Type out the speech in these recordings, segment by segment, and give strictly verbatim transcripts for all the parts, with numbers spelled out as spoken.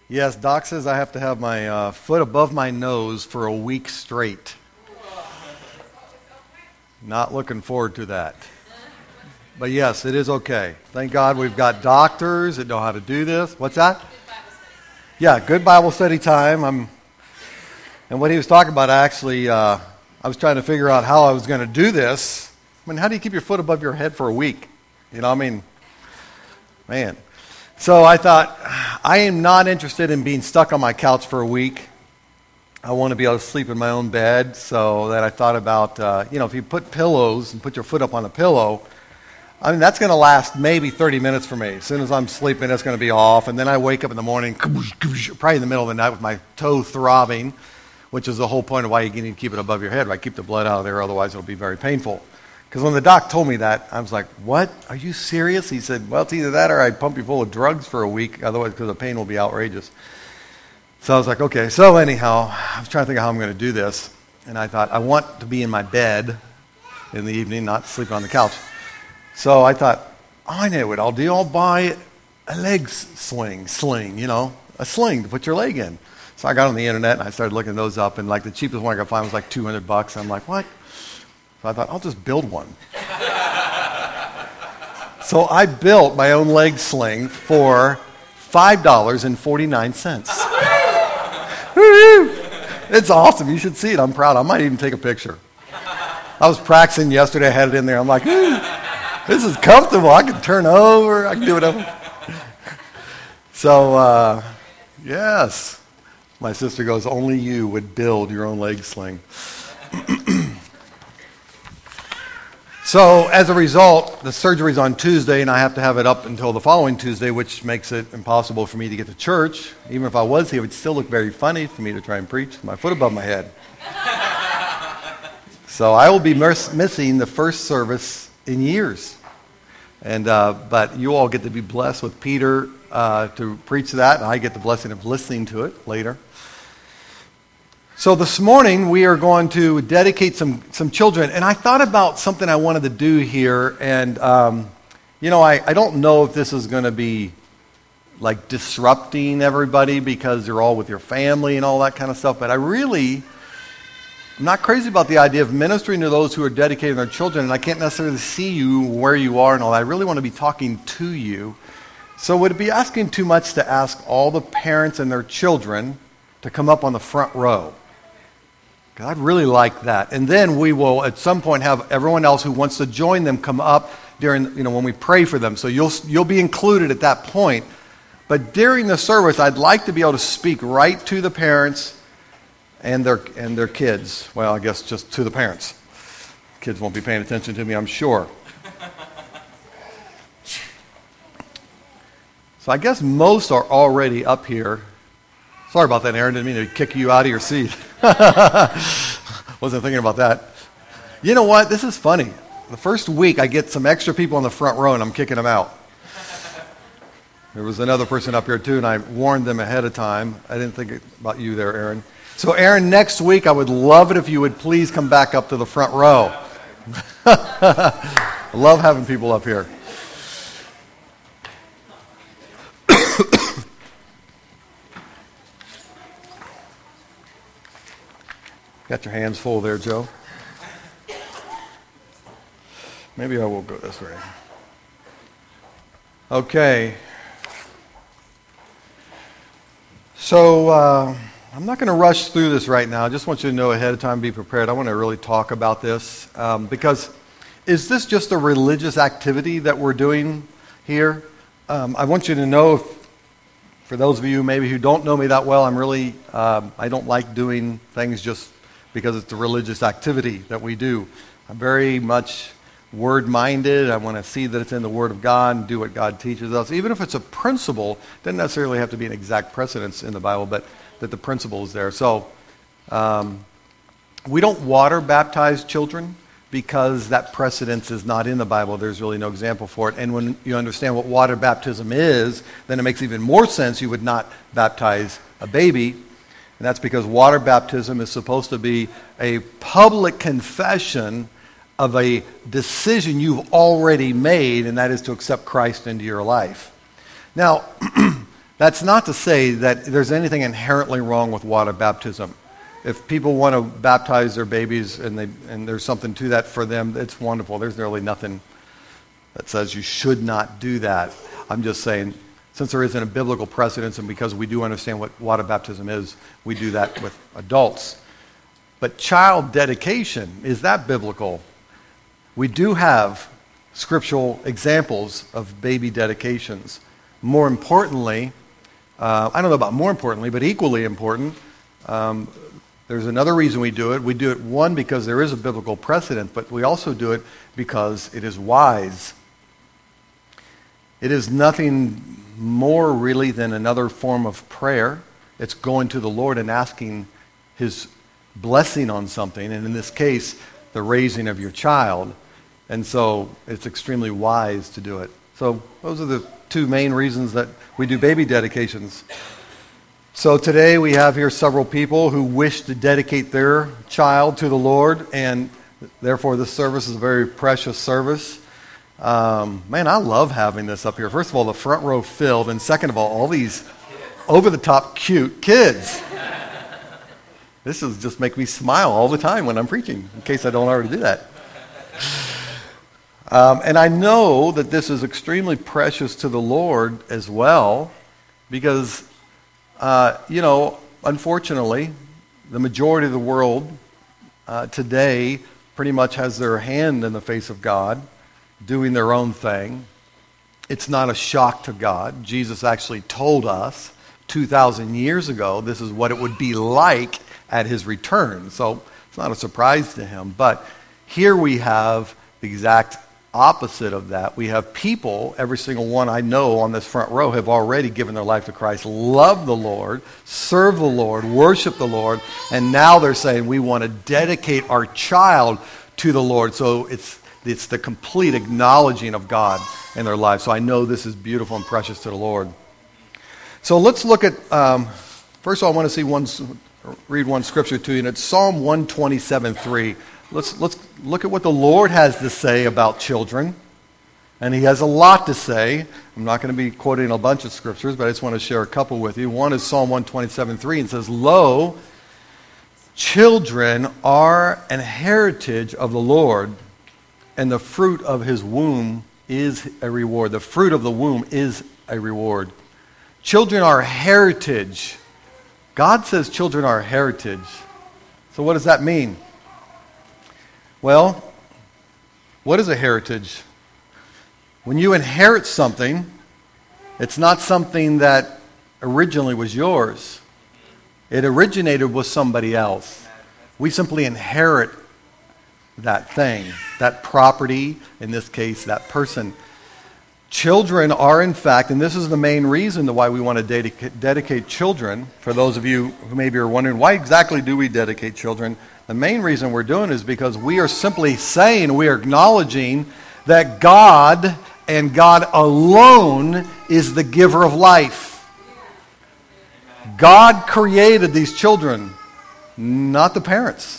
Yes, Doc says I have to have my uh, foot above my nose for a week straight. Not looking forward to that. But yes, it is okay. Thank God we've got doctors that know how to do this. What's that? Yeah, good Bible study time. I'm, and what he was talking about, actually, uh, I was trying to figure out how I was going to do this. I mean, how do you keep your foot above your head for a week? You know, I mean, man. So I thought, I am not interested in being stuck on my couch for a week. I want to be able to sleep in my own bed, so that I thought about, uh, you know, if you put pillows and put your foot up on a pillow, I mean, that's going to last maybe thirty minutes for me. As soon as I'm sleeping, it's going to be off, and then I wake up in the morning, probably in the middle of the night with my toe throbbing, which is the whole point of why you need to keep it above your head, right? Keep the blood out of there, otherwise it'll be very painful. Because when the doc told me that, I was like, what? Are you serious? He said, well, it's either that or I pump you full of drugs for a week, otherwise because the pain will be outrageous. So I was like, okay. So anyhow, I was trying to think of how I'm going to do this. And I thought, I want to be in my bed in the evening, not sleeping on the couch. So I thought, oh, I know what I'll do. I'll buy a leg sling, sling, you know, a sling to put your leg in. So I got on the internet and I started looking those up. And like the cheapest one I could find was like two hundred bucks. I'm like, what? So I thought, I'll just build one. So I built my own leg sling for five dollars and forty-nine cents. It's awesome. You should see it. I'm proud. I might even take a picture. I was practicing yesterday. I had it in there. I'm like, this is comfortable. I can turn over. I can do whatever. So, uh, yes. My sister goes, only you would build your own leg sling. So, as a result, the surgery's on Tuesday, and I have to have it up until the following Tuesday, which makes it impossible for me to get to church. Even if I was here, it would still look very funny for me to try and preach with my foot above my head. So, I will be miss- missing the first service in years. And uh, but you all get to be blessed with Peter uh, to preach that, and I get the blessing of listening to it later. So this morning we are going to dedicate some, some children, and I thought about something I wanted to do here, and um, you know, I, I don't know if this is going to be like disrupting everybody because you're all with your family and all that kind of stuff, but I really, I'm not crazy about the idea of ministering to those who are dedicating their children, and I can't necessarily see you where you are and all that. I really want to be talking to you. So would it be asking too much to ask all the parents and their children to come up on the front row? I'd really like that. And then we will at some point have everyone else who wants to join them come up during, you know, when we pray for them. So you'll you'll be included at that point. But during the service, I'd like to be able to speak right to the parents and their and their kids. Well, I guess just to the parents. Kids won't be paying attention to me, I'm sure. So I guess most are already up here. Sorry about that, Aaron. Didn't mean to kick you out of your seat. Wasn't thinking about that. You know what? This is funny. The first week, I get some extra people in the front row, and I'm kicking them out. There was another person up here, too, and I warned them ahead of time. I didn't think about you there, Aaron. So, Aaron, next week, I would love it if you would please come back up to the front row. I love having people up here. Got your hands full there, Joe? Maybe I will go this way. Okay. So, uh, I'm not going to rush through this right now. I just want you to know ahead of time, be prepared. I want to really talk about this. Um, because is this just a religious activity that we're doing here? Um, I want you to know, if, for those of you maybe who don't know me that well, I'm really, um, I don't like doing things just because it's a religious activity that we do. I'm very much word-minded. I want to see that it's in the Word of God and do what God teaches us. Even if it's a principle, it doesn't necessarily have to be an exact precedence in the Bible, but that the principle is there. So um, we don't water baptize children because that precedence is not in the Bible. There's really no example for it. And when you understand what water baptism is, then it makes even more sense you would not baptize a baby. And that's because water baptism is supposed to be a public confession of a decision you've already made, and that is to accept Christ into your life. Now, That's not to say that there's anything inherently wrong with water baptism. If people want to baptize their babies and they and there's something to that for them, it's wonderful. There's really nothing that says you should not do that. I'm just saying, since there isn't a biblical precedence and because we do understand what water baptism is, we do that with adults. But child dedication, is that biblical? We do have scriptural examples of baby dedications. More importantly, uh, I don't know about more importantly, but equally important, um, there's another reason we do it. We do it, one, because there is a biblical precedent, but we also do it because it is wise. It is nothing more really than another form of prayer. It's going to the Lord and asking His blessing on something, and in this case, the raising of your child. And so it's extremely wise to do it. So those are the two main reasons that we do baby dedications. So today we have here several people who wish to dedicate their child to the Lord, and therefore this service is a very precious service. Um, man, I love having this up here. First of all, the front row filled, and second of all, all these over-the-top cute kids. This is just make me smile all the time when I'm preaching, in case I don't already do that. Um, and I know that this is extremely precious to the Lord as well, because, uh, you know, unfortunately, the majority of the world uh, today pretty much has their hand in the face of God, doing their own thing. It's not a shock to God. Jesus actually told us two thousand years ago this is what it would be like at His return. So it's not a surprise to Him. But here we have the exact opposite of that. We have people, every single one I know on this front row have already given their life to Christ, love the Lord, serve the Lord, worship the Lord, and now they're saying we want to dedicate our child to the Lord. So it's it's the complete acknowledging of God in their life. So I know this is beautiful and precious to the Lord. So let's look at, um, first of all, I want to see one, read one scripture to you, and it's Psalm one twenty-seven three. Let's, let's look at what the Lord has to say about children. And He has a lot to say. I'm not going to be quoting a bunch of scriptures, but I just want to share a couple with you. One is Psalm one twenty-seven three, and says, "Lo, children are an heritage of the Lord, and the fruit of His womb is a reward." The fruit of the womb is a reward. Children are heritage. God says children are heritage. So what does that mean? Well, what is a heritage? When you inherit something, it's not something that originally was yours. It originated with somebody else. We simply inherit that thing, that property, in this case, that person. Children are, in fact, and this is the main reason why we want to dedicate, dedicate children. For those of you who maybe are wondering, why exactly do we dedicate children? The main reason we're doing it is because we are simply saying, we are acknowledging that God and God alone is the giver of life. God created these children, not the parents.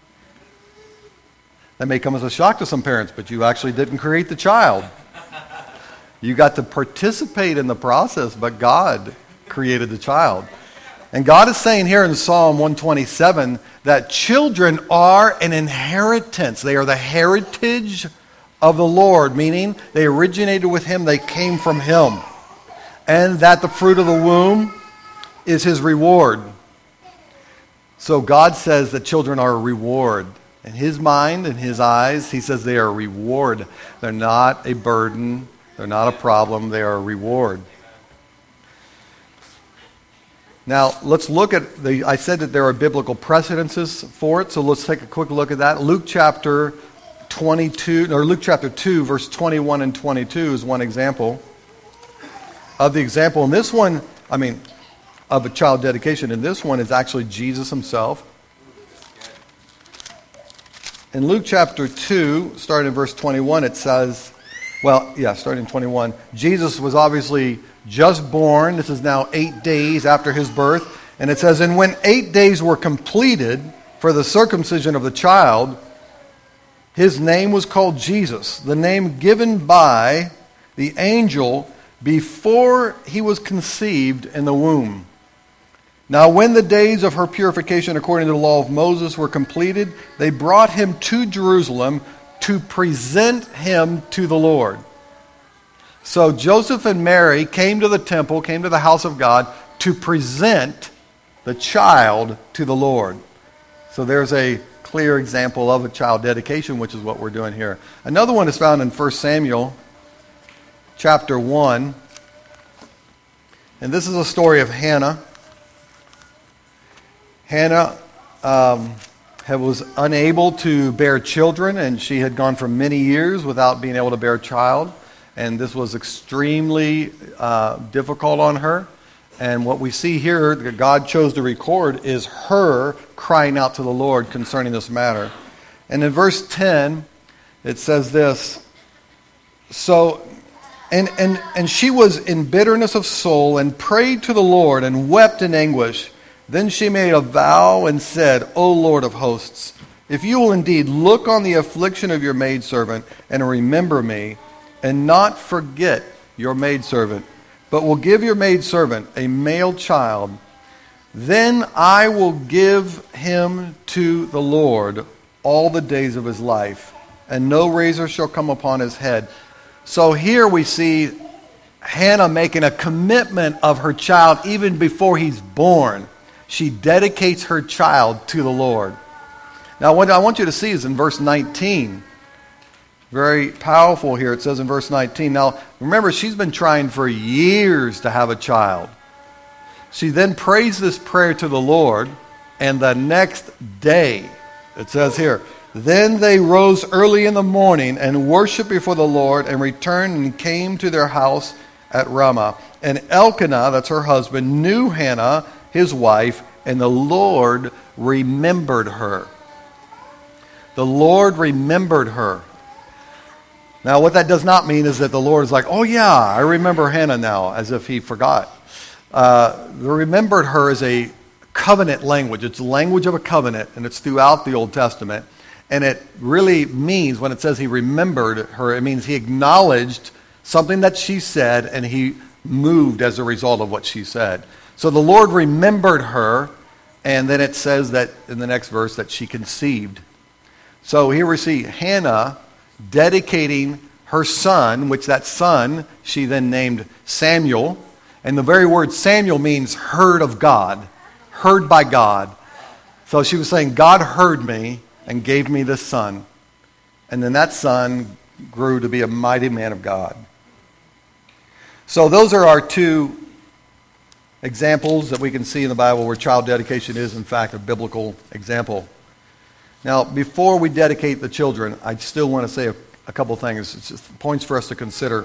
That may come as a shock to some parents, but you actually didn't create the child. You got to participate in the process, but God created the child. And God is saying here in Psalm one twenty-seven that children are an inheritance. They are the heritage of the Lord, meaning they originated with Him, they came from Him. And that the fruit of the womb is His reward. So God says that children are a reward. In His mind, in His eyes, He says they are a reward. They're not a burden. They're not a problem. They are a reward. Now, let's look at the, I said that there are biblical precedences for it, so let's take a quick look at that. Luke chapter twenty-two, or Luke chapter two, verse twenty-one and twenty-two is one example of the example. And this one, I mean, of a child dedication, and this one is actually Jesus Himself. In Luke chapter two, starting in verse twenty-one, it says, well, yeah, starting in twenty-one, Jesus was obviously just born. This is now eight days after His birth. And it says, "And when eight days were completed for the circumcision of the child, His name was called Jesus, the name given by the angel before he was conceived in the womb. Now when the days of her purification according to the law of Moses were completed, they brought him to Jerusalem to present him to the Lord. So Joseph and Mary came to the temple, came to the house of God to present the child to the Lord. So there's a clear example of a child dedication, which is what we're doing here. Another one is found in First Samuel chapter one. And this is a story of Hannah. Hannah um, was unable to bear children, and she had gone for many years without being able to bear a child. And this was extremely uh, difficult on her. And what we see here that God chose to record is her crying out to the Lord concerning this matter. And in verse ten, it says this, so, and, and, and she was in bitterness of soul and prayed to the Lord and wept in anguish. Then she made a vow and said, O Lord of hosts, if you will indeed look on the affliction of your maidservant and remember me, and not forget your maidservant, but will give your maidservant a male child, then I will give him to the Lord all the days of his life, and no razor shall come upon his head. So here we see Hannah making a commitment of her child even before he's born. She dedicates her child to the Lord. Now what I want you to see is in verse nineteen. Very powerful here. It says in verse nineteen. Now, remember, she's been trying for years to have a child. She then prays this prayer to the Lord, and the next day, it says here, then they rose early in the morning and worshiped before the Lord and returned and came to their house at Ramah. And Elkanah, that's her husband, knew Hannah, his wife, and the Lord remembered her. The Lord remembered her. Now, what that does not mean is that the Lord is like, oh yeah, I remember Hannah now, as if he forgot. Uh, the remembered her is a covenant language. It's the language of a covenant, and it's throughout the Old Testament. And it really means, when it says he remembered her, it means he acknowledged something that she said, and he moved as a result of what she said. So the Lord remembered her, and then it says that in the next verse that she conceived. So here we see Hannah dedicating her son, which that son she then named Samuel. And the very word Samuel means heard of God, heard by God. So she was saying, God heard me and gave me this son. And then that son grew to be a mighty man of God. So those are our two examples that we can see in the Bible where child dedication is, in fact, a biblical example. Now, before we dedicate the children, I still want to say a, a couple things. It's just points for us to consider.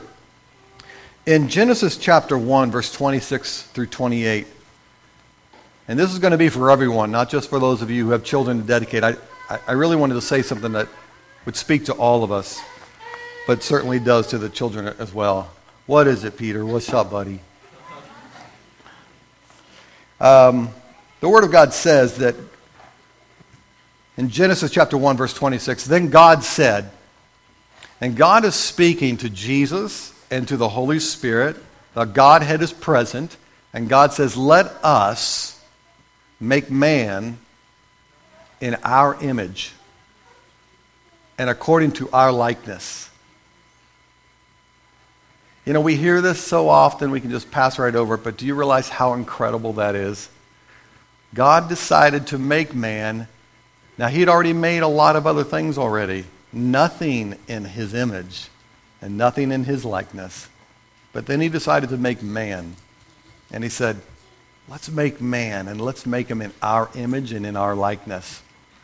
In Genesis chapter one, verse twenty-six through twenty-eight, and this is going to be for everyone, not just for those of you who have children to dedicate. I, I really wanted to say something that would speak to all of us, but certainly does to the children as well. What is it, Peter? What's up, buddy? Um, the Word of God says that in Genesis chapter one, verse twenty-six, then God said, and God is speaking to Jesus and to the Holy Spirit. The Godhead is present, and God says, let us make man in our image and according to our likeness. You know, we hear this so often we can just pass right over it, but do you realize how incredible that is? God decided to make man. Now, he had already made a lot of other things already. Nothing in his image and nothing in his likeness. But then he decided to make man. And he said, let's make man, and let's make him in our image and in our likeness.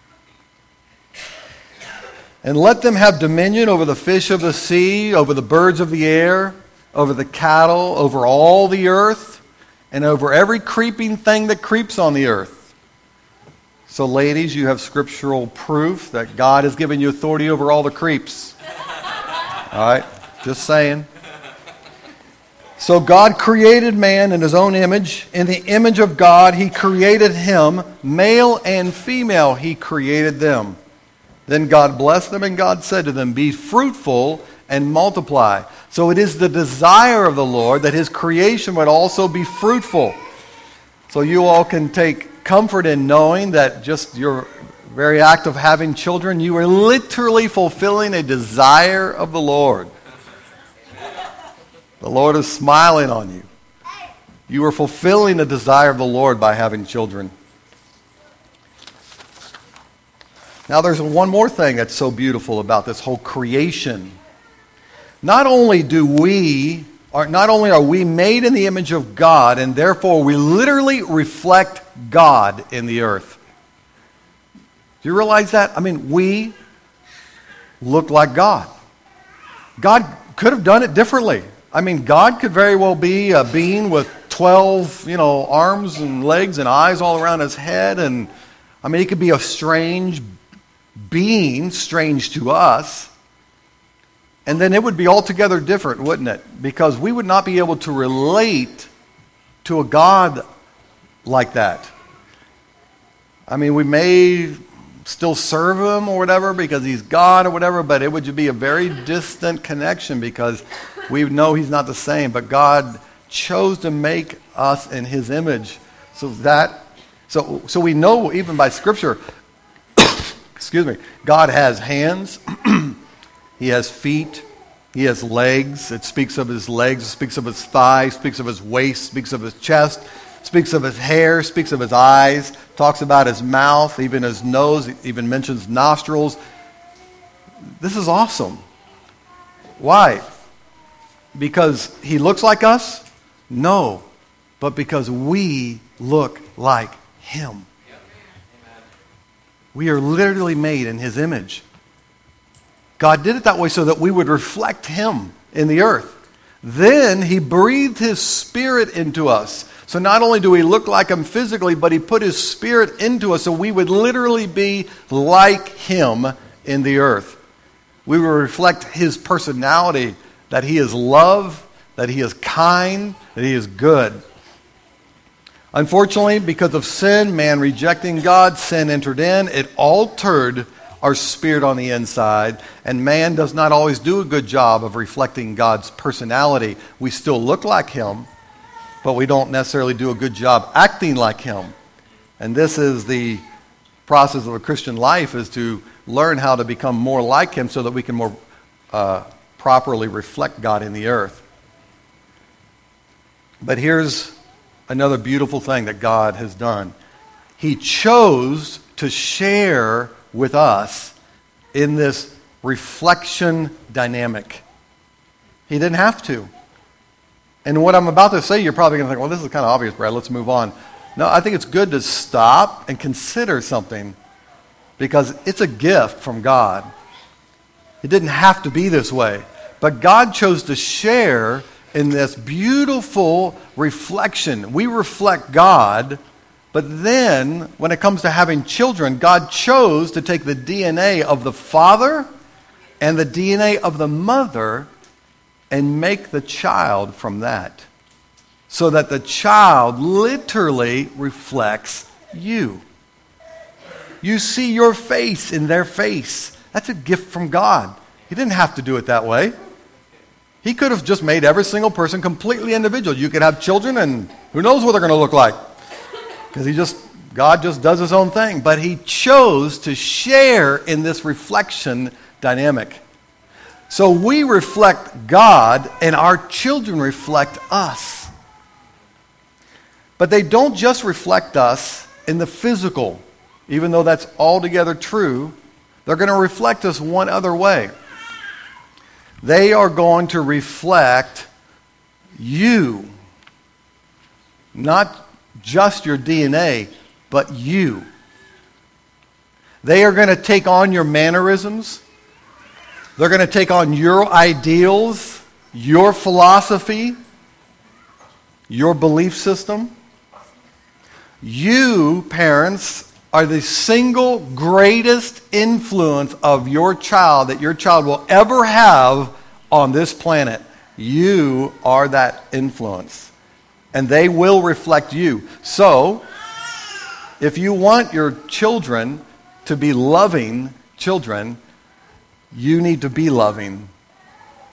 And let them have dominion over the fish of the sea, over the birds of the air, over the cattle, over all the earth, and over every creeping thing that creeps on the earth. So ladies, you have scriptural proof that God has given you authority over all the creeps. All right? Just saying. So God created man in his own image. In the image of God, he created him. Male and female, he created them. Then God blessed them, and God said to them, be fruitful and multiply. So it is the desire of the Lord that his creation would also be fruitful. So you all can take comfort in knowing that just your very act of having children, you are literally fulfilling a desire of the Lord. The Lord is smiling on you. You are fulfilling the desire of the Lord by having children. Now there's one more thing that's so beautiful about this whole creation. Not only do we, or not only are we made in the image of God, and therefore we literally reflect God in the earth. Do you realize that? I mean, we look like God. God could have done it differently. I mean, God could very well be a being with twelve, you know, arms and legs and eyes all around his head. And, I mean, he could be a strange being, strange to us. And then it would be altogether different, wouldn't it? Because we would not be able to relate to a God like that. I mean, we may still serve him or whatever because he's God or whatever, but it would be a very distant connection because we know he's not the same. But God chose to make us in his image. So that, so, so we know even by Scripture, excuse me, God has hands, he has feet, he has legs. It speaks of his legs, it speaks of his thighs, speaks of his waist, speaks of his chest, speaks of his hair, speaks of his eyes, talks about his mouth, even his nose, even mentions nostrils. This is awesome. Why? Because he looks like us? No, but because we look like him. We are literally made in his image. God did it that way so that we would reflect him in the earth. Then he breathed his spirit into us. So not only do we look like him physically, but he put his spirit into us so we would literally be like him in the earth. We will reflect his personality, that he is love, that he is kind, that he is good. Unfortunately, because of sin, man rejecting God, sin entered in. It altered our spirit on the inside, and man does not always do a good job of reflecting God's personality. We still look like him, but we don't necessarily do a good job acting like him. And this is the process of a Christian life, is to learn how to become more like him so that we can more uh, properly reflect God in the earth. But here's another beautiful thing that God has done. He chose to share with us in this reflection dynamic. He didn't have to. And what I'm about to say, you're probably going to think, well, this is kind of obvious, Brad. Let's move on. No, I think it's good to stop and consider something because it's a gift from God. It didn't have to be this way. But God chose to share in this beautiful reflection. We reflect God, but then when it comes to having children, God chose to take the D N A of the father and the D N A of the mother and make the child from that. So that the child literally reflects you. You see your face in their face. That's a gift from God. He didn't have to do it that way. He could have just made every single person completely individual. You could have children and who knows what they're going to look like. Because he just, God just does his own thing. But he chose to share in this reflection dynamic. So we reflect God and our children reflect us. But they don't just reflect us in the physical. Even though that's altogether true, they're going to reflect us one other way. They are going to reflect you. Not just your D N A, but you. They are going to take on your mannerisms. They're going to take on your ideals, your philosophy, your belief system. You, parents, are the single greatest influence of your child that your child will ever have on this planet. You are that influence. And they will reflect you. So, if you want your children to be loving children, you need to be loving.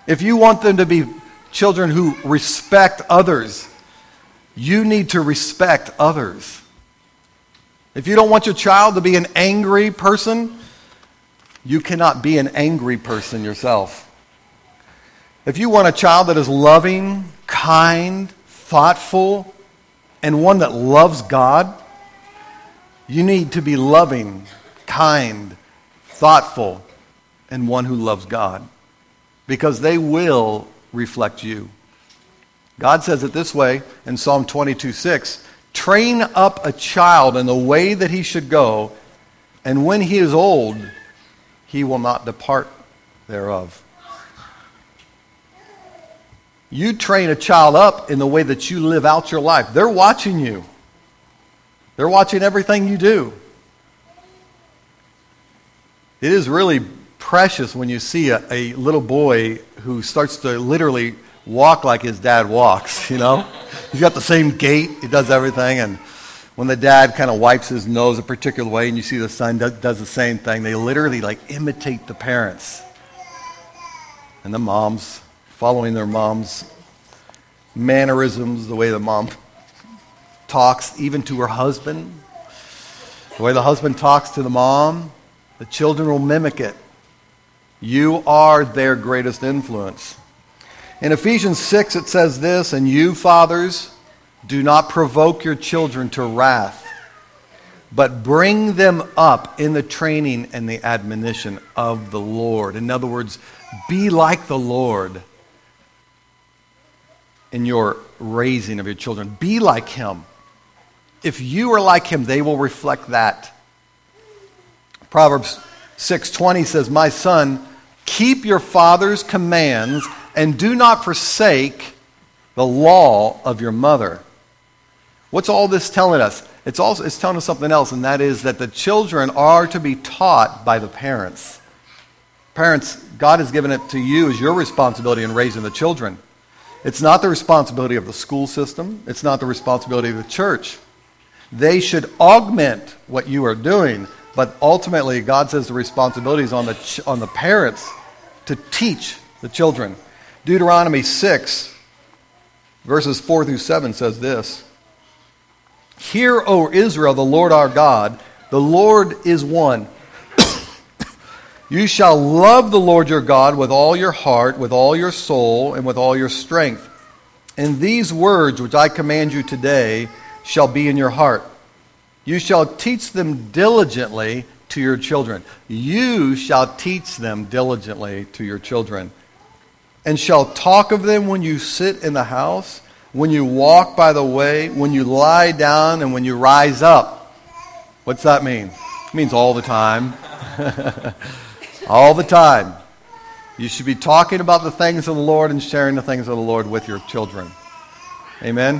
If you want them to be children who respect others, you need to respect others. If you don't want your child to be an angry person, you cannot be an angry person yourself. If you want a child that is loving, kind, thoughtful, and one that loves God, you need to be loving, kind, thoughtful, and one who loves God. Because they will reflect you. God says it this way in Psalm twenty-two six, train up a child in the way that he should go, and when he is old, he will not depart thereof. You train a child up in the way that you live out your life. They're watching you. They're watching everything you do. It is really precious when you see a, a little boy who starts to literally walk like his dad walks, you know? He's got the same gait. He does everything. And when the dad kind of wipes his nose a particular way and you see the son does, does the same thing, they literally like imitate the parents. And the moms, following their mom's mannerisms, the way the mom talks even to her husband, the way the husband talks to the mom, the children will mimic it. You are their greatest influence. In Ephesians six it says this, and you fathers, do not provoke your children to wrath, but bring them up in the training and the admonition of the Lord. In other words, be like the Lord in your raising of your children. Be like him. If you are like him, they will reflect that. Proverbs six twenty says, my son, keep your father's commands and do not forsake the law of your mother. What's all this telling us? It's also it's telling us something else, and that is that the children are to be taught by the parents. Parents, God has given it to you as your responsibility in raising the children. It's not the responsibility of the school system. It's not the responsibility of the church. They should augment what you are doing, but ultimately God says the responsibility is on the ch- on the parents to teach the children. Deuteronomy six, verses four through seven says this, hear, O Israel, the Lord our God, the Lord is one. You shall love the Lord your God with all your heart, with all your soul, and with all your strength. And these words which I command you today shall be in your heart. You shall teach them diligently to your children. You shall teach them diligently to your children. And shall talk of them when you sit in the house, when you walk by the way, when you lie down, and when you rise up. What's that mean? It means all the time. All the time. You should be talking about the things of the Lord and sharing the things of the Lord with your children. Amen?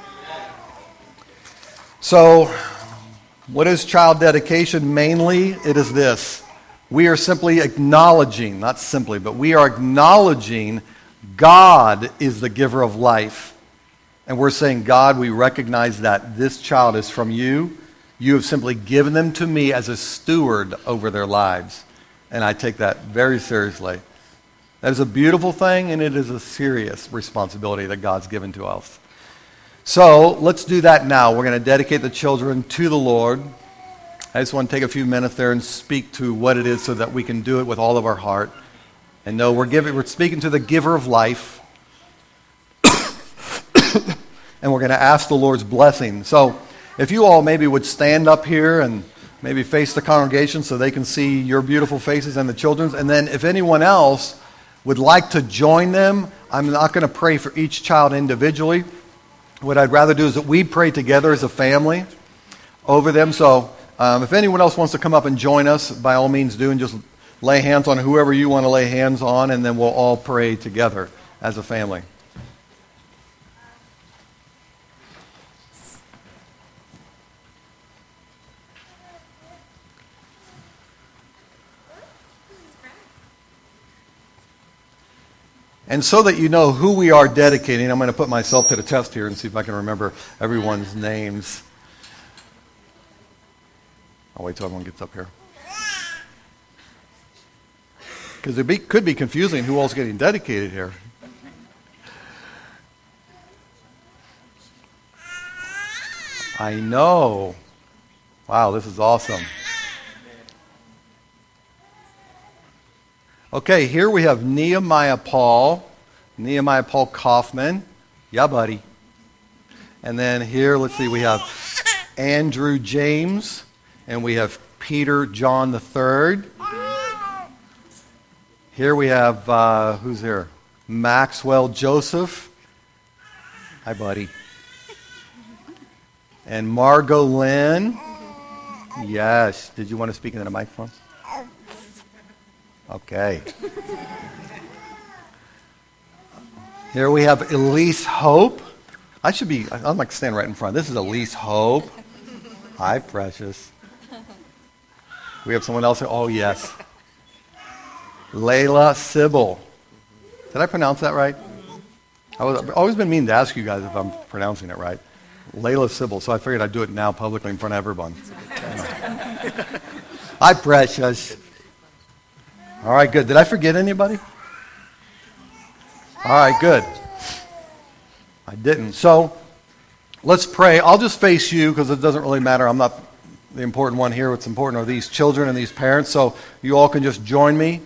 So, what is child dedication? Mainly, it is this. We are simply acknowledging, not simply, but we are acknowledging God is the giver of life. And we're saying, God, we recognize that this child is from you. You have simply given them to me as a steward over their lives. And I take that very seriously. That is a beautiful thing, and it is a serious responsibility that God's given to us. So let's do that now. We're going to dedicate the children to the Lord. I just want to take a few minutes there and speak to what it is so that we can do it with all of our heart. And know we're giving, we're speaking to the giver of life. And we're going to ask the Lord's blessing. So if you all maybe would stand up here and maybe face the congregation so they can see your beautiful faces and the children's. And then if anyone else would like to join them, I'm not going to pray for each child individually. What I'd rather do is that we pray together as a family over them. So um, if anyone else wants to come up and join us, by all means do, and just lay hands on whoever you want to lay hands on, and then we'll all pray together as a family. And so that you know who we are dedicating, I'm going to put myself to the test here and see if I can remember everyone's names. I'll wait till everyone gets up here. Because it be, could be confusing who all's getting dedicated here. I know. Wow, this is awesome. Okay, here we have Nehemiah Paul. Nehemiah Paul Kaufman. Yeah, buddy. And then here, let's see, we have Andrew James. And we have Peter John the third. Here we have, uh, who's here? Maxwell Joseph. Hi, buddy. And Margot Lynn. Yes. Did you want to speak into the microphone? Okay. Here we have Elise Hope. I should be, I'm like standing right in front. This is Elise Hope. Hi, precious. We have someone else. Oh, yes. Layla Sybil. Did I pronounce that right? I was, I've always been mean to ask you guys if I'm pronouncing it right. Layla Sybil. So I figured I'd do it now publicly in front of everyone. Hi, precious. All right, good. Did I forget anybody? All right, good. I didn't. So let's pray. I'll just face you because it doesn't really matter. I'm not the important one here. What's important are these children and these parents. So you all can just join me.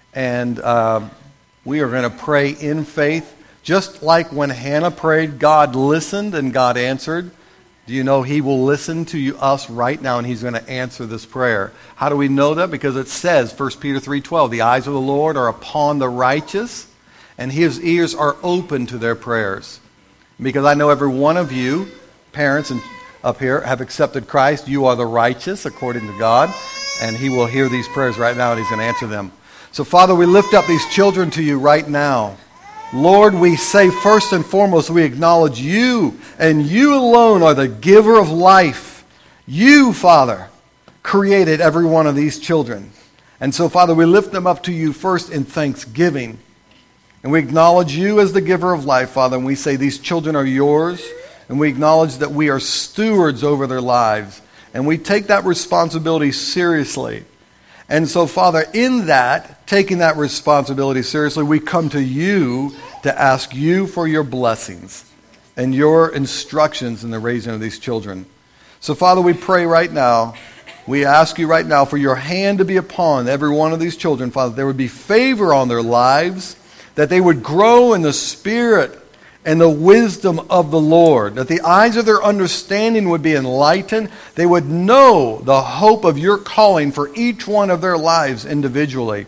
And uh, we are going to pray in faith. Just like when Hannah prayed, God listened and God answered. Do you know He will listen to you, us right now, and He's going to answer this prayer? How do we know that? Because it says, First Peter three twelve, the eyes of the Lord are upon the righteous, and His ears are open to their prayers. Because I know every one of you, parents and up here, have accepted Christ. You are the righteous according to God, and He will hear these prayers right now, and He's going to answer them. So, Father, we lift up these children to You right now. Lord, we say first and foremost, we acknowledge You, and You alone are the giver of life. You, Father, created every one of these children. And so, Father, we lift them up to You first in thanksgiving. And we acknowledge You as the giver of life, Father, and we say these children are Yours, and we acknowledge that we are stewards over their lives. And we take that responsibility seriously. And so, Father, in that, taking that responsibility seriously, we come to You to ask You for Your blessings and Your instructions in the raising of these children. So, Father, we pray right now, we ask You right now for Your hand to be upon every one of these children, Father. There would be favor on their lives, that they would grow in the Spirit and the wisdom of the Lord, that the eyes of their understanding would be enlightened. They would know the hope of Your calling for each one of their lives individually.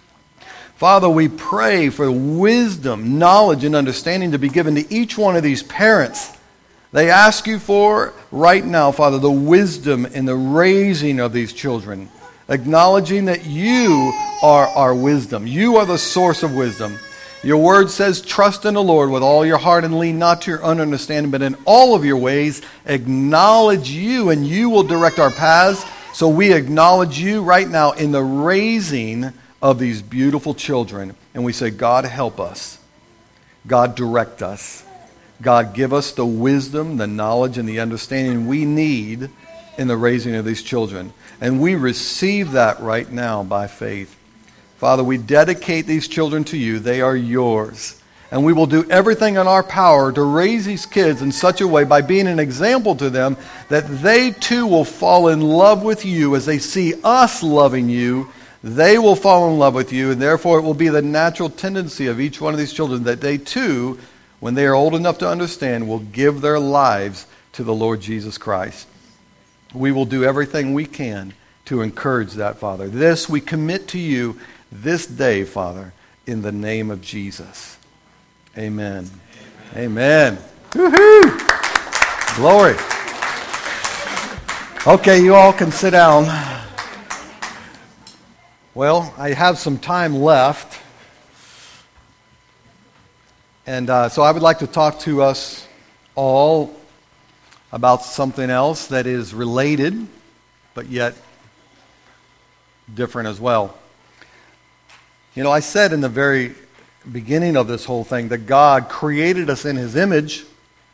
Father, we pray for wisdom, knowledge, and understanding to be given to each one of these parents. They ask You for, right now, Father, the wisdom in the raising of these children, acknowledging that You are our wisdom. You are the source of wisdom. Your word says, trust in the Lord with all your heart and lean not to your own understanding, but in all of your ways acknowledge You, and You will direct our paths. So we acknowledge You right now in the raising of these beautiful children. And we say, God, help us. God, direct us. God, give us the wisdom, the knowledge, and the understanding we need in the raising of these children. And we receive that right now by faith. Father, we dedicate these children to You. They are Yours. And we will do everything in our power to raise these kids in such a way by being an example to them that they too will fall in love with You as they see us loving You. They will fall in love with You, and therefore it will be the natural tendency of each one of these children that they too, when they are old enough to understand, will give their lives to the Lord Jesus Christ. We will do everything we can to encourage that, Father. This we commit to You this day, Father, in the name of Jesus. Amen. Amen. Amen. Woo-hoo! Glory. Okay, you all can sit down. Well, I have some time left. And uh, so I would like to talk to us all about something else that is related, but yet different as well. You know, I said in the very beginning of this whole thing that God created us in His image,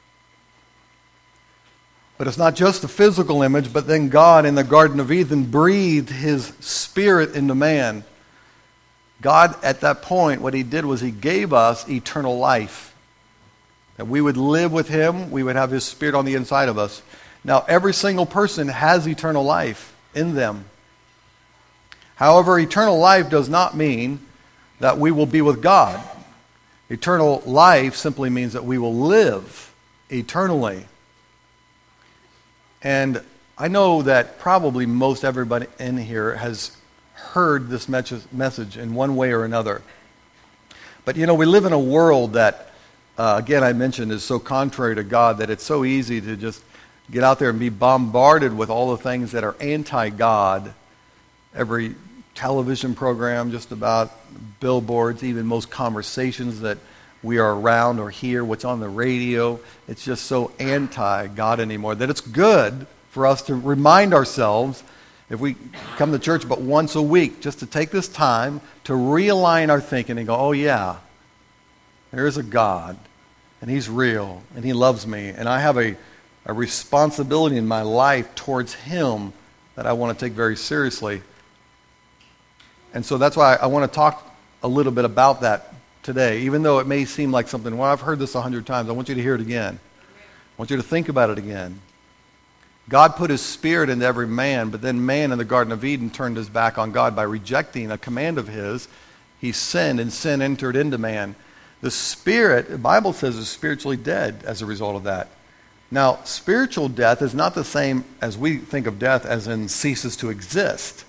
but it's not just the physical image, but then God in the Garden of Eden breathed His Spirit into man. God, at that point, what he did was he gave us eternal life. That we would live with him, we would have his Spirit on the inside of us. Now, every single person has eternal life in them. However, eternal life does not mean that we will be with God. Eternal life simply means that we will live eternally. And I know that probably most everybody in here has heard this message in one way or another. But you know, we live in a world that, uh, again, I mentioned is so contrary to God that it's so easy to just get out there and be bombarded with all the things that are anti-God. Every television program, just about billboards, even most conversations that we are around or hear, what's on the radio, it's just so anti-God anymore that it's good for us to remind ourselves, if we come to church but once a week, just to take this time to realign our thinking and go, oh yeah, there is a God, and he's real, and he loves me, and I have a, a responsibility in my life towards him that I want to take very seriously. And so that's why I want to talk a little bit about that today, even though it may seem like something, well, I've heard this a hundred times. I want you to hear it again. I want you to think about it again. God put his Spirit into every man, but then man in the Garden of Eden turned his back on God by rejecting a command of his. He sinned, and sin entered into man. The Spirit, the Bible says, is spiritually dead as a result of that. Now, spiritual death is not the same as we think of death as in ceases to exist.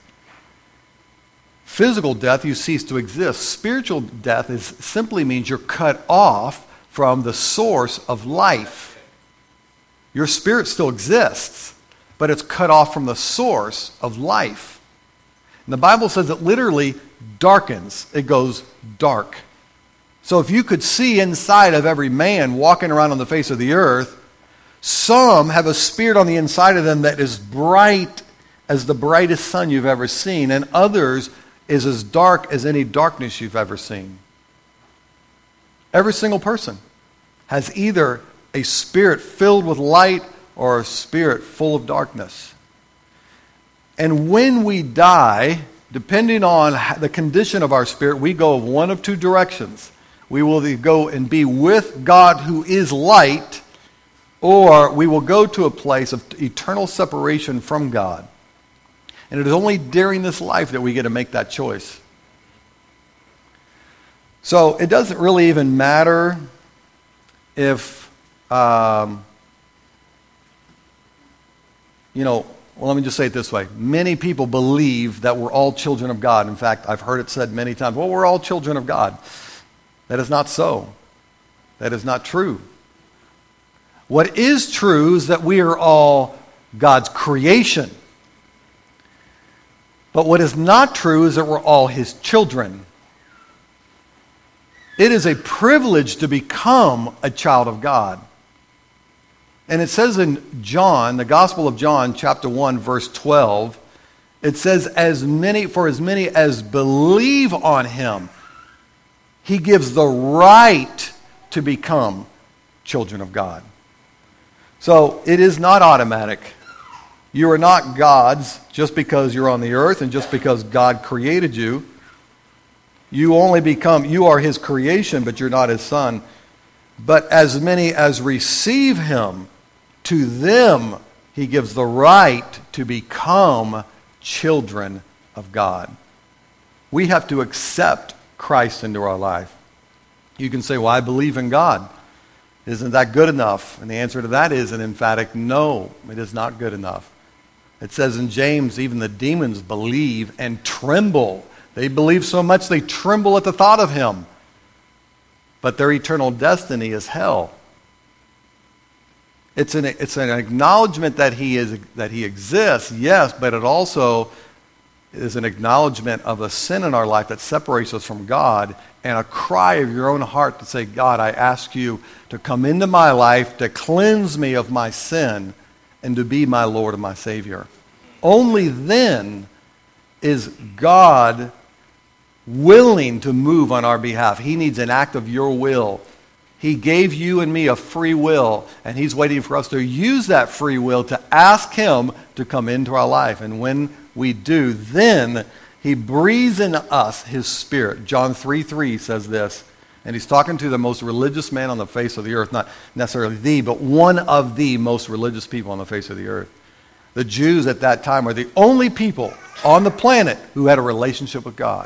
Physical death, you cease to exist. Spiritual death is simply means you're cut off from the source of life. Your spirit still exists, but it's cut off from the source of life. And the Bible says it literally darkens. It goes dark. So if you could see inside of every man walking around on the face of the earth, some have a spirit on the inside of them that is bright as the brightest sun you've ever seen, and others is as dark as any darkness you've ever seen. Every single person has either a spirit filled with light or a spirit full of darkness. And when we die, depending on the condition of our spirit, we go one of two directions. We will either go and be with God who is light, or we will go to a place of eternal separation from God. And it is only during this life that we get to make that choice. So it doesn't really even matter if, um, you know, well, let me just say it this way. Many people believe that we're all children of God. In fact, I've heard it said many times, well, we're all children of God. That is not so. That is not true. What is true is that we are all God's creation. But what is not true is that we're all his children. It is a privilege to become a child of God. And it says in John, the Gospel of John, chapter one, verse twelve, it says, as many, for as many as believe on him, he gives the right to become children of God. So it is not automatic. You are not God's just because you're on the earth and just because God created you. You only become, you are his creation, but you're not his son. But as many as receive him, to them he gives the right to become children of God. We have to accept Christ into our life. You can say, well, I believe in God. Isn't that good enough? And the answer to that is an emphatic no. It is not good enough. It says in James, even the demons believe and tremble. They believe so much they tremble at the thought of him. But their eternal destiny is hell. It's an, it's an acknowledgement that he is that he exists, yes, but it also is an acknowledgement of a sin in our life that separates us from God, and a cry of your own heart to say, God, I ask you to come into my life, to cleanse me of my sin, and to be my Lord and my Savior. Only then is God willing to move on our behalf. He needs an act of your will. He gave you and me a free will, and he's waiting for us to use that free will to ask him to come into our life. And when we do, then He breathes in us his Spirit. John three three says this. And he's talking to the most religious man on the face of the earth. Not necessarily the, but one of the most religious people on the face of the earth. The Jews at that time were the only people on the planet who had a relationship with God.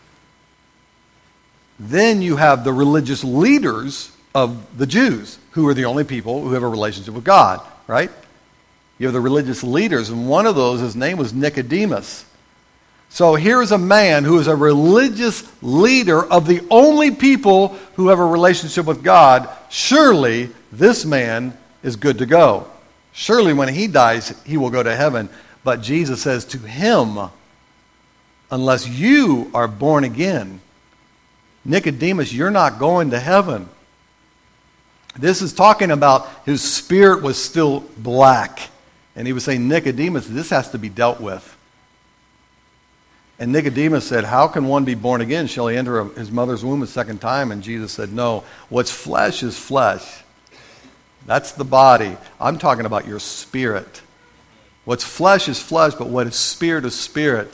Then you have the religious leaders of the Jews, who are the only people who have a relationship with God, right? You have the religious leaders, and one of those, his name was Nicodemus. So here's a man who is a religious leader of the only people who have a relationship with God. Surely this man is good to go. Surely when he dies, he will go to heaven. But Jesus says to him, unless you are born again, Nicodemus, you're not going to heaven. This is talking about his spirit was still black. And he was saying, Nicodemus, this has to be dealt with. And Nicodemus said, how can one be born again? Shall he enter his mother's womb a second time? And Jesus said, no, what's flesh is flesh. That's the body. I'm talking about your spirit. What's flesh is flesh, but what is spirit is spirit.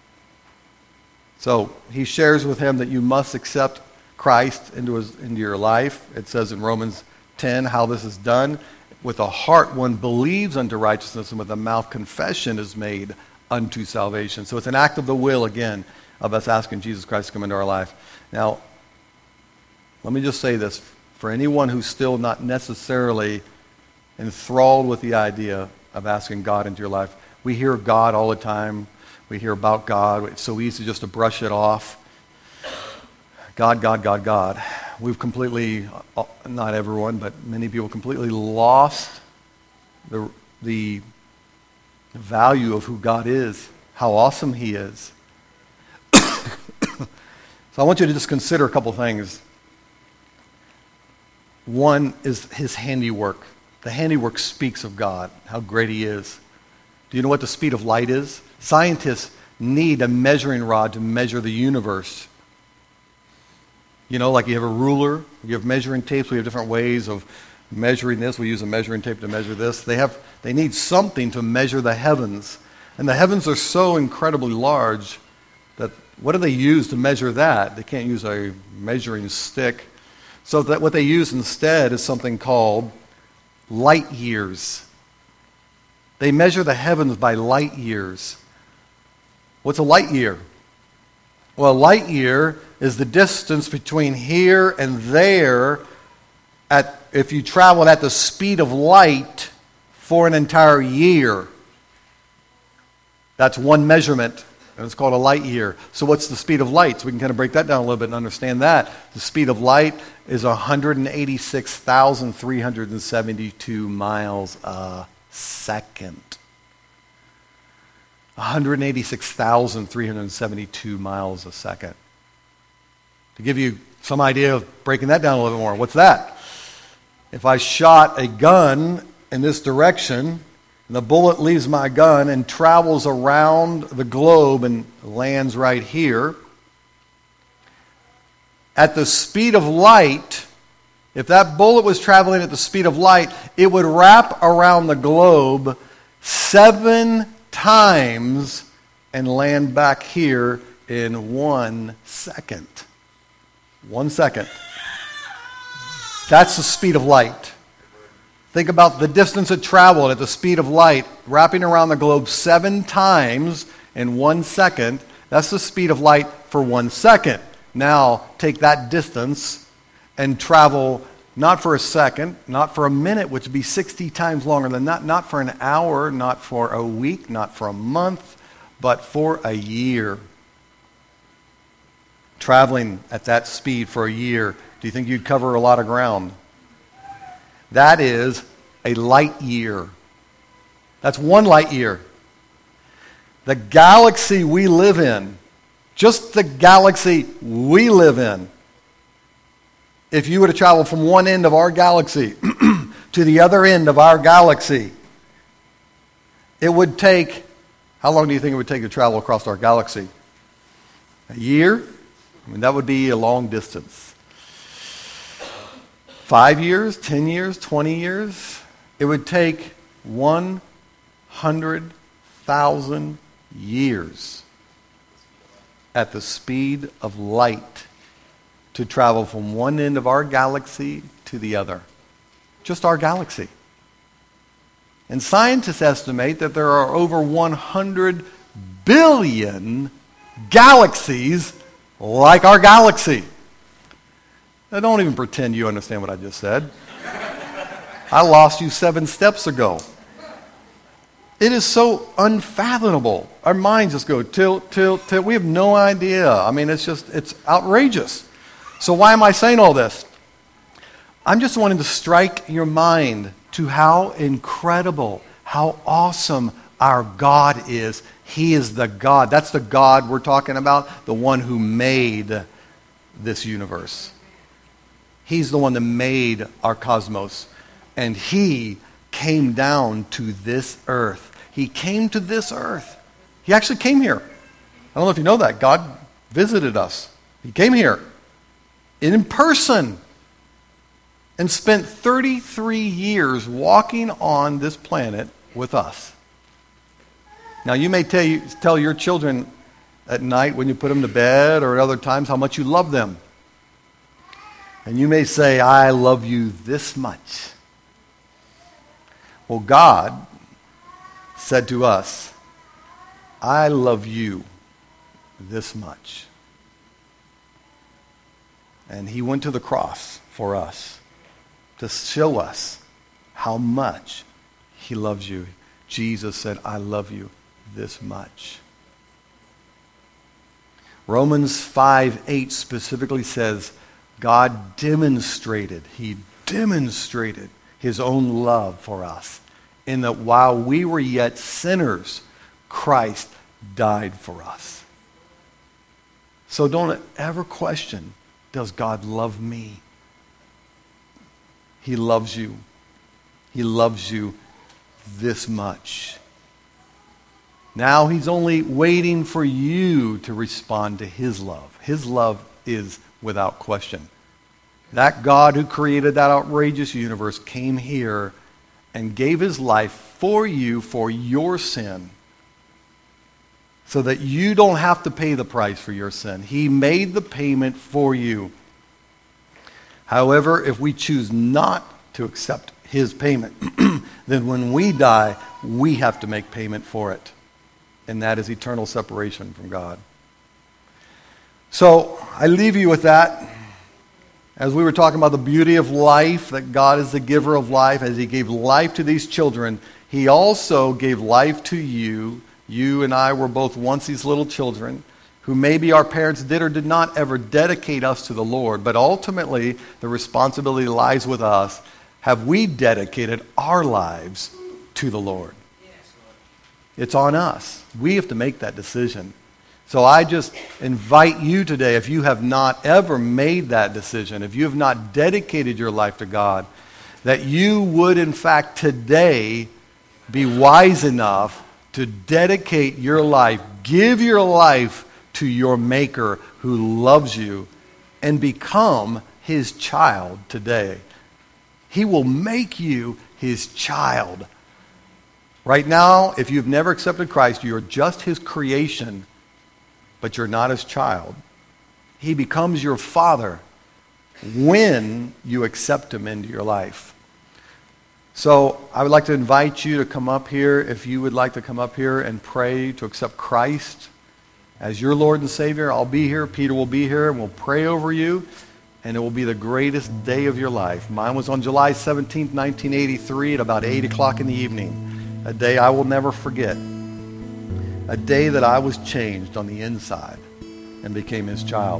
So he shares with him that you must accept Christ into, his, into your life. It says in Romans ten how this is done. With the heart one believes unto righteousness, and with the mouth confession is made unto salvation. So it's an act of the will, again, of us asking Jesus Christ to come into our life. Now, let me just say this. For anyone who's still not necessarily enthralled with the idea of asking God into your life, we hear God all the time. We hear about God. It's so easy just to brush it off. God, God, God, God. We've completely, not everyone, but many people completely lost the the value of who God is, how awesome he is. So I want you to just consider a couple things. One is his handiwork. The handiwork speaks of God, how great he is. Do you know what the speed of light is? Scientists need a measuring rod to measure the universe. You know, like you have a ruler, you have measuring tapes, we have different ways of measuring this. We use a measuring tape to measure this. They have, they need something to measure the heavens. And the heavens are so incredibly large that what do they use to measure that? They can't use a measuring stick. So that what they use instead is something called light years. They measure the heavens by light years. What's a light year? Well, a light year is the distance between here and there at, if you travel at the speed of light for an entire year. That's one measurement, and it's called a light year. So what's the speed of light? So we can kind of break that down a little bit and understand that. The speed of light is one hundred eighty-six thousand three hundred seventy-two miles a second. one hundred eighty-six thousand three hundred seventy-two miles a second. To give you some idea of breaking that down a little bit more, what's that? If I shot a gun in this direction, and the bullet leaves my gun and travels around the globe and lands right here, at the speed of light, if that bullet was traveling at the speed of light, it would wrap around the globe seven times and land back here in one second. One second. That's the speed of light. Think about the distance it traveled at the speed of light, wrapping around the globe seven times in one second. That's the speed of light for one second. Now, take that distance and travel not for a second, not for a minute, which would be sixty times longer than that, not for an hour, not for a week, not for a month, but for a year. Traveling at that speed for a year, do you think you'd cover a lot of ground? That is a light year. That's one light year. The galaxy we live in, just the galaxy we live in, if you were to travel from one end of our galaxy to the other end of our galaxy, it would take, how long do you think it would take to travel across our galaxy? A year? I mean, that would be a long distance. Five years, ten years, twenty years? It would take one hundred thousand years at the speed of light to travel from one end of our galaxy to the other. Just our galaxy. And scientists estimate that there are over one hundred billion galaxies like our galaxy. Now, don't even pretend you understand what I just said. I lost you seven steps ago. It is so unfathomable. Our minds just go tilt, tilt, tilt. We have no idea. I mean, it's just, it's outrageous. So why am I saying all this? I'm just wanting to strike your mind to how incredible, how awesome our God is. He is the God. That's the God we're talking about, the one who made this universe. He's the one that made our cosmos. And he came down to this earth. He came to this earth. He actually came here. I don't know if you know that. God visited us. He came here in person and spent thirty-three years walking on this planet with us. Now, you may tell, you, tell your children at night when you put them to bed or at other times how much you love them. And you may say, I love you this much. Well, God said to us, I love you this much. And he went to the cross for us to show us how much he loves you. Jesus said, I love you this much. Romans five eight specifically says, God demonstrated, he demonstrated his own love for us, in that while we were yet sinners, Christ died for us. So don't ever question, does God love me? He loves you. He loves you this much. Now he's only waiting for you to respond to his love. His love is without question. That God who created that outrageous universe came here and gave his life for you for your sin, so that you don't have to pay the price for your sin. He made the payment for you. However, if we choose not to accept his payment, then when we die, we have to make payment for it. And that is eternal separation from God. So I leave you with that. As we were talking about the beauty of life, that God is the giver of life, as he gave life to these children, he also gave life to you. You and I were both once these little children who maybe our parents did or did not ever dedicate us to the Lord, but ultimately the responsibility lies with us. Have we dedicated our lives to the Lord? It's on us. We have to make that decision. So I just invite you today, if you have not ever made that decision, if you have not dedicated your life to God, that you would in fact today be wise enough to dedicate your life, give your life to your Maker who loves you, and become his child today. He will make you his child. Right now, if you've never accepted Christ, you're just his creation, but you're not his child. He becomes your father when you accept him into your life. So I would like to invite you to come up here, if you would like to come up here and pray to accept Christ as your Lord and Savior. I'll be here. Peter will be here, and we'll pray over you, and it will be the greatest day of your life. Mine was on July seventeenth, nineteen eighty-three at about eight o'clock in the evening, a day I will never forget. A day that I was changed on the inside and became his child.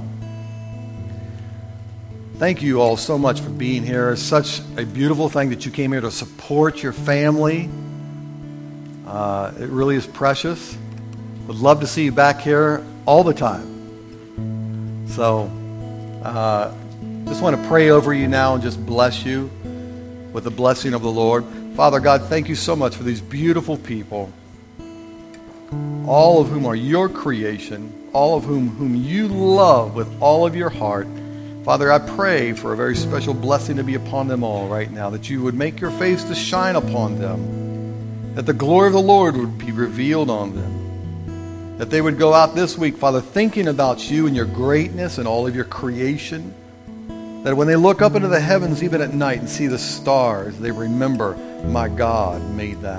Thank you all so much for being here. It's such a beautiful thing that you came here to support your family. Uh, it really is precious. Would love to see you back here all the time. So, uh, just want to pray over you now and just bless you with the blessing of the Lord. Father God, thank you so much for these beautiful people, all of whom are your creation, all of whom whom you love with all of your heart. Father, I pray for a very special blessing to be upon them all right now, that you would make your face to shine upon them, that the glory of the Lord would be revealed on them. That they would go out this week, Father, thinking about you and your greatness and all of your creation. That when they look up into the heavens, even at night, and see the stars, they remember, my God made that.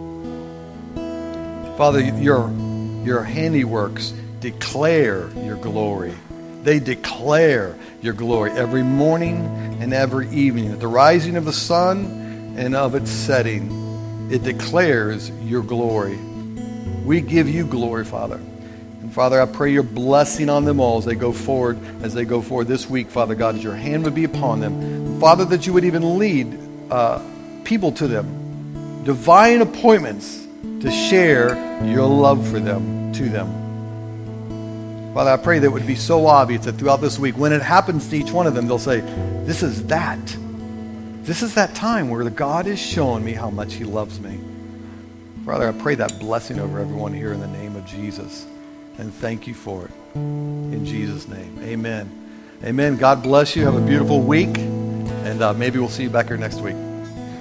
Father, your, your handiworks declare your glory. They declare your glory every morning and every evening. At the rising of the sun and of its setting, it declares your glory. We give you glory, Father. And Father, I pray your blessing on them all as they go forward, as they go forward this week, Father God, that your hand would be upon them. And Father, that you would even lead uh, people to them, divine appointments to share your love for them, to them. Father, I pray that it would be so obvious that throughout this week, when it happens to each one of them, they'll say, this is that. This is that time where the God is showing me how much he loves me. Father, I pray that blessing over everyone here in the name of Jesus. And thank you for it. In Jesus' name, amen. Amen. God bless you. Have a beautiful week. And uh, maybe we'll see you back here next week.